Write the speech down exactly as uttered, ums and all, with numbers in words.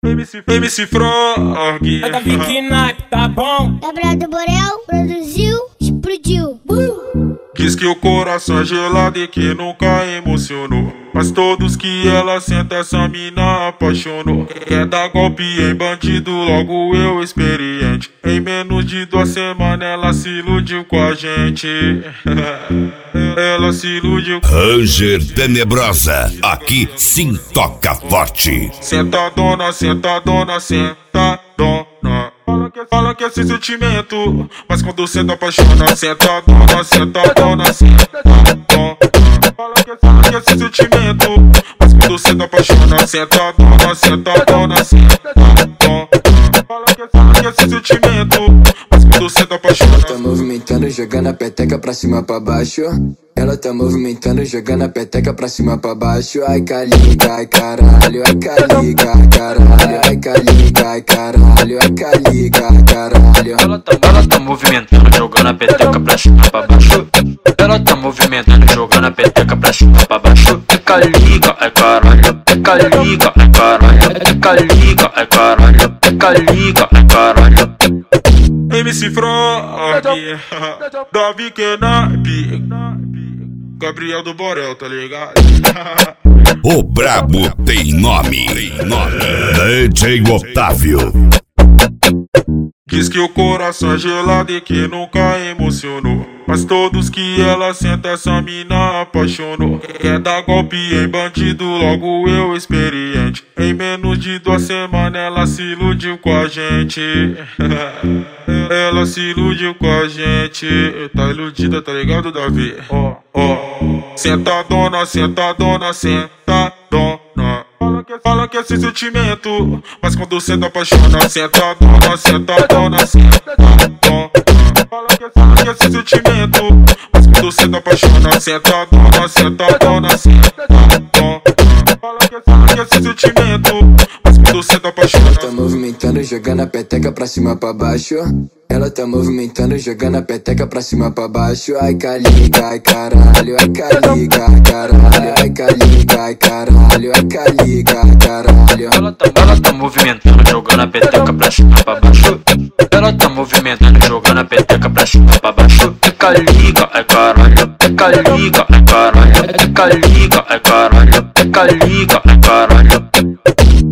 M C, M C Frog. É da Vicky Nike, tá bom? Gabriel do Borel produziu, explodiu. Uh! Diz que o coração é gelado e que nunca emocionou, mas todos que ela senta essa mina apaixonou. Quer dar golpe em bandido, logo eu experiente. Em menos de duas semanas ela se iludiu com a gente. Ela se iludiu. Ranger Tenebrosa, aqui sim toca forte. Sentadona, sentadona, sentadona. Fala que é sem sentimento, mas quando senta apaixona. Sentadona, sentadona, sentadona. Fala que, fala que é sem sentimento, mas quando senta apaixona. Sentadona, sentadona, sentadona. Fala que, fala que é sem sentimento, mas quando senta apaixona. Tá movimentando, jogando a peteca pra cima pra baixo. Ela tá movimentando, jogando a peteca pra cima pra baixo. Ai caliga, ai caralho, ai caliga, ai caralho, ai caliga, ai caralho, ai caliga, ai caralho. Ela tá, ela tá movimentando, jogando a peteca pra cima pra baixo. Ela tá movimentando, jogando a peteca pra cima pra baixo. Ai caliga, ai caralho, ai caliga, ai caralho, ai caliga, ai caralho, ai caliga, ai caralho. M C Frog, da Vicky Nike, Gabriel do Borel, tá ligado? O brabo tem nome, tem nome. D J Otávio. Diz que o coração é gelado e que nunca emocionou, mas todos que ela senta essa mina apaixonou. Quer dar golpe em bandido, logo eu experiente. Em menos de duas semanas ela se iludiu com a gente. Ela se iludiu com a gente. Tá iludida, tá ligado, Davi? Ó, ó. Sentadona, sentadona, sentadona. Fala que, fala que é sem sentimento, mas quando senta apaixona. Sentadona, sentadona, sentadona. Fala que, fala que é sem sentimento, mas quando senta apaixona. Sentadona, sentadona, sentadona. Fala que, fala que é sem sentimento, mas quando senta apaixona. Tá movimentando, jogando a peteca pra cima pra baixo. Ela tá movimentando, jogando a peteca pra cima pra baixo. Ai caliga, ai caralho, ai caliga, ai caralho, ai caliga, ai caralho, ai caliga, ai caralho. Ela tá, ela tá movimentando, jogando a peteca pra cima pra baixo. Ela tá movimentando, jogando a peteca pra cima pra baixo. Ai caliga, ai caralho, ai caliga, ai caralho, ai caliga, ai caralho, ai caliga, ai caralho.